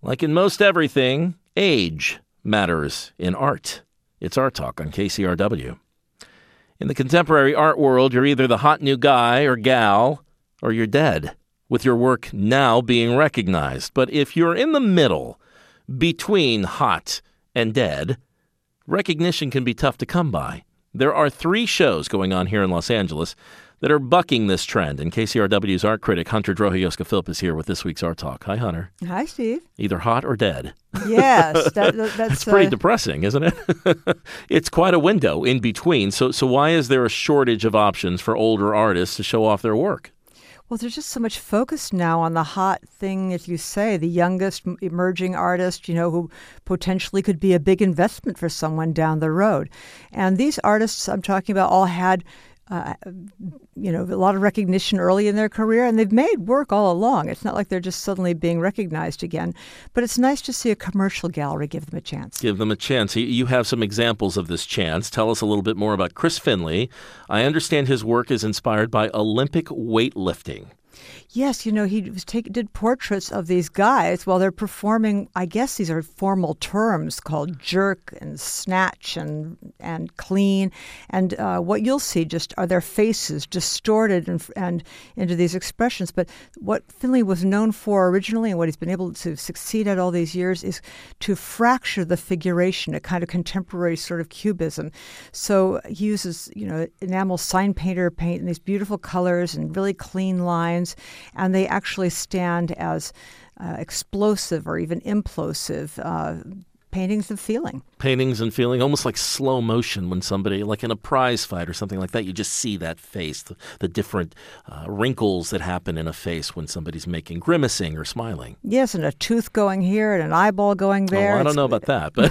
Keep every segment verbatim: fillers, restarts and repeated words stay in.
Like in most everything, age matters in art. It's Art Talk on K C R W. In the contemporary art world, you're either the hot new guy or gal, or you're dead, with your work now being recognized. But if you're in the middle, between hot and dead, recognition can be tough to come by. There are three shows going on here in Los Angeles that are bucking this trend. And K C R W's art critic, Hunter Drohiyoska-Philp, is here with this week's Art Talk. Hi, Hunter. Hi, Steve. Either hot or dead. Yes. That, that, that's It's pretty uh, depressing, isn't it? It's quite a window in between. So, so why is there a shortage of options for older artists to show off their work? Well, there's just so much focus now on the hot thing, as you say, the youngest emerging artist, you know, who potentially could be a big investment for someone down the road. And these artists I'm talking about all had Uh, you know, a lot of recognition early in their career, and they've made work all along. It's not like they're just suddenly being recognized again. But it's nice to see a commercial gallery give them a chance. Give them a chance. You have some examples of this chance. Tell us a little bit more about Chris Finley. I understand his work is inspired by Olympic weightlifting. Yes, you know, he was take, did portraits of these guys while they're performing, I guess these are formal terms called jerk and snatch and and clean. And uh, what you'll see just are their faces distorted and, and into these expressions. But what Finley was known for originally and what he's been able to succeed at all these years is to fracture the figuration, a kind of contemporary sort of cubism. So he uses, you know, enamel sign painter paint in these beautiful colors and really clean lines. And they actually stand as uh, explosive or even implosive uh, paintings of feeling. Paintings and feeling, almost like slow motion when somebody, like in a prize fight or something like that, you just see that face, the, the different uh, wrinkles that happen in a face when somebody's making grimacing or smiling. Yes, and a tooth going here and an eyeball going there. Oh, I don't it's, know about that, but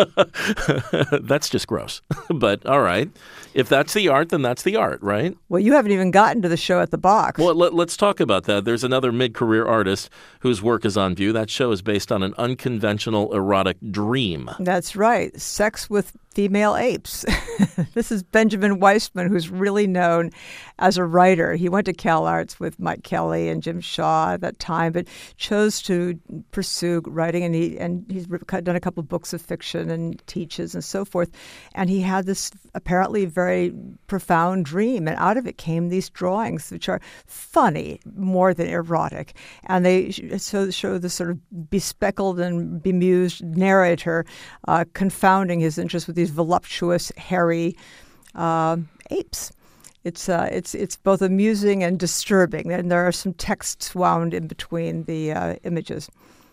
that's just gross. But all right, if that's the art, then that's the art, right? Well, you haven't even gotten to the show at the Box. Well, let, let's talk about that. There's another mid-career artist whose work is on view. That show is based on an unconventional erotic dream. That's right. Sex with female apes. This is Benjamin Weissman, who's really known as a writer. He went to CalArts with Mike Kelly and Jim Shaw at that time, but chose to pursue writing, and he and he's done a couple of books of fiction and teaches and so forth. And he had this apparently very profound dream, and out of it came these drawings, which are funny more than erotic. And they so show the sort of bespeckled and bemused narrator uh, confounding his interest with these voluptuous, hairy uh, apes. It's uh, it's it's both amusing and disturbing, and there are some texts wound in between the uh, images.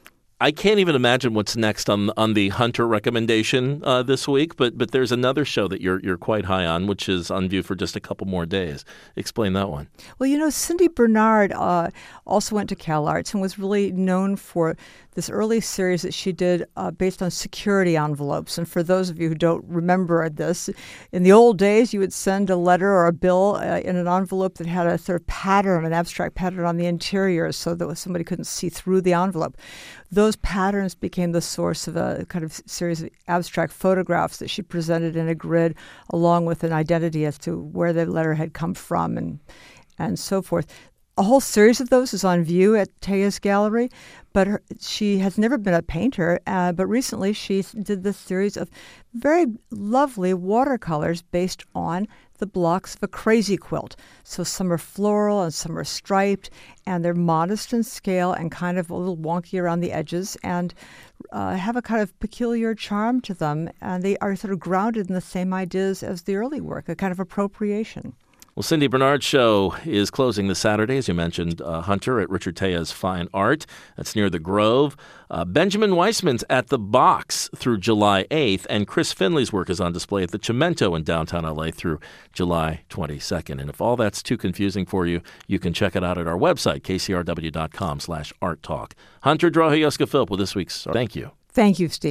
I can't even imagine what's next on on the Hunter recommendation uh, this week, but but there's another show that you're you're quite high on, which is on view for just a couple more days. Explain that one. Well, you know, Cindy Bernard uh, also went to CalArts and was really known for this early series that she did uh, based on security envelopes. And for those of you who don't remember this, in the old days, you would send a letter or a bill uh, in an envelope that had a sort of pattern, an abstract pattern on the interior so that somebody couldn't see through the envelope. Those patterns became the source of a kind of series of abstract photographs that she presented in a grid along with an identity as to where the letter had come from and and so forth. A whole series of those is on view at Tejas Gallery, but her, she has never been a painter, uh, but recently she did this series of very lovely watercolors based on the blocks of a crazy quilt. So some are floral and some are striped, and they're modest in scale and kind of a little wonky around the edges and uh, have a kind of peculiar charm to them, and they are sort of grounded in the same ideas as the early work, a kind of appropriation. Well, Cindy Bernard's show is closing this Saturday, as you mentioned, uh, Hunter, at Richard Tejas Fine Art. That's near the Grove. Uh, Benjamin Weissman's at the Box through July eighth, and Chris Finley's work is on display at the Chimento in downtown L A through July twenty-second. And if all that's too confusing for you, you can check it out at our website, k c r w dot com slash art talk. Hunter Drohiyoska-Philp with this week's Thank You. Thank you, Steve.